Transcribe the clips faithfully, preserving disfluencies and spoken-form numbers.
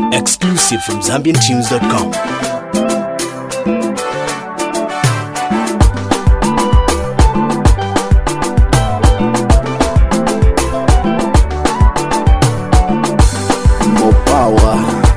Exclusive from Zambian Tunes dot com. More power.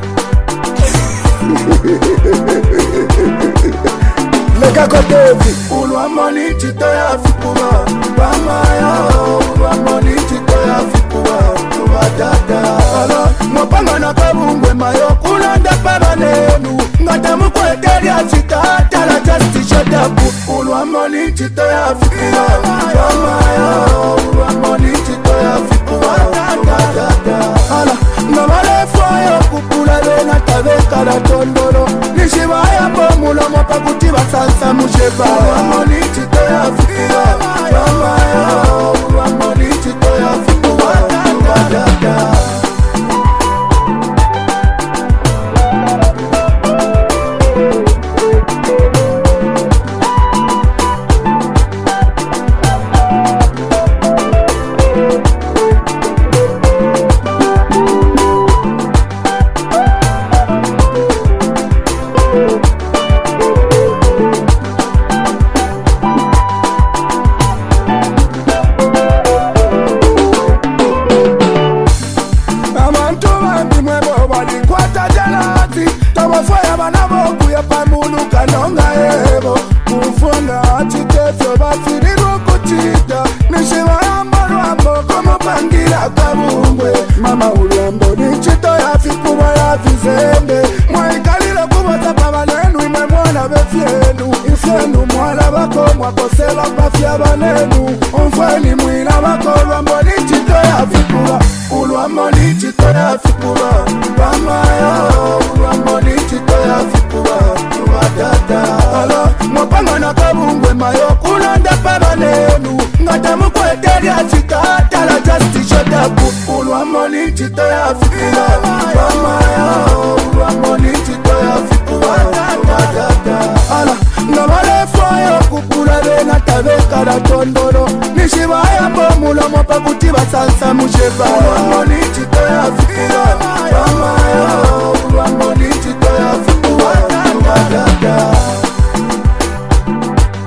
Mega Kodevi. Ulwa money chito ya fikuwa. Bama ya ulwa money chito ya fikuwa. Ulwa dada. Alo, mopanga na kabungwe mayo kulanda pabanenu. Ngata mkwe teria chita. Tala justi shodabu. Ulwa money chito ya fikuwa. Bama ya ulwa money chito ya fikuwa. Ulwa dada. Ala, ngabale fwayo kupula bena tabeka la tondoro. Nishibaya bomulo mopa kutiba salsa musheba. Ulwa money chito ya fikuwa. Bama ya ulwa money chito ya fikuwa. Ulwa dada. Tawafaya banabo kuya pamulu kanonga ebo. Kufunga atitefyo bafiriru kuchita. Nishiva yambolo ambo komo pangira kabungwe. Mama ulambo ni chito ya fikuwa ya vizembe. Mwaikalile kubata pabanenu ime mwana befyenu. Ifyenu mwana bako mwakosela pafya banenu. Umfweni mwina bako lwambo ni chito ya fikuwa. Ulwambo ni chito ya fikuwa. Bama yo ulwambo ni chito ya fikuwa. Ulwa dada. Alo, mopanga na kabungwe mayo kulanda pabanenu. Ngata mkwe teria chita. Tala justi shodabu. Ulwambo ni chito ya fikuwa. Bama yo ulwambo ni chito ya fikuwa. Ulwa dada. Ala, ngabale fwayo kupula bena tabeka la tondoro. Nishibaya bomulo mopa kutiba salsa musheba. Ulwambo ni chito ya fikuwa. Bama yo ulwambo ni chito ya fikuwa. Ulwa dada.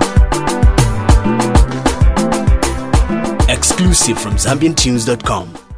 Exclusive from Zambian Tunes dot com.